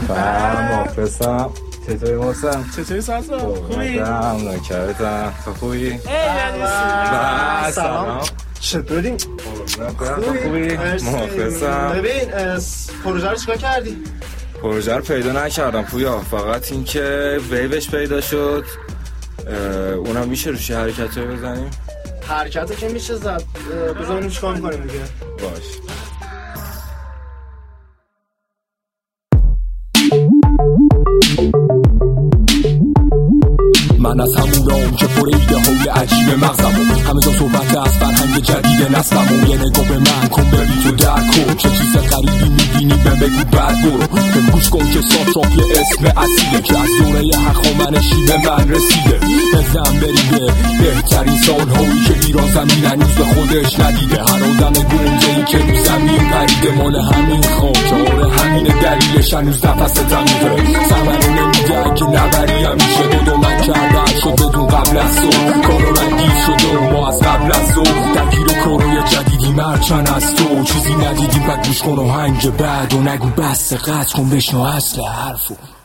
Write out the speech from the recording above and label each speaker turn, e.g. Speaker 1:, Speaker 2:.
Speaker 1: مخلصم. چطوری محسن؟
Speaker 2: چطوری سازا؟ خوبی؟
Speaker 1: نکردم تو خوبی؟
Speaker 2: سلام. چطوری؟
Speaker 1: خوبی؟ مخلصم.
Speaker 2: ببین پروژه رو چیکار کردی؟
Speaker 1: پروژه رو پیدا نکردم پویا، فقط این که ویوش پیدا شد. اونم میشه روش حرکت رو بزنیم؟
Speaker 2: حرکت رو که میشه زد. بزنیم چیکار میکنیم دیگه؟
Speaker 1: باش.
Speaker 3: من از همونام که پر ایده های عجیب مغزمون، همه جا صحبت از فرهنگ جدید نسلمون. یه نگاه به من کن ببین تو درک کن، چه چیز غریبی میبینی به بگو بعد برو. به گوش کن که ساتراپ یه اسم اصیله که از دوره هخامنشی به من رسیده. بزن بری به بهترین سالهایی که ایران زمین هنوز به خودش ندیده. هر آدم گنجه‌ای که رو زمین پریده مال همین خاک، آره همین دلیلش هنوز نفست عمیقه. ثمره نمیده اگه نبری همیشه دو من کردن شد بدون قبل از تو. کارو رنگی شده و ما از قبل از تو درگیر و کاروی جدیدی مرچن از تو. چیزی ندیدیم بعد گوش کن و هنگ بعد و نگو بسته قطع کن بشنو اصل حرفو.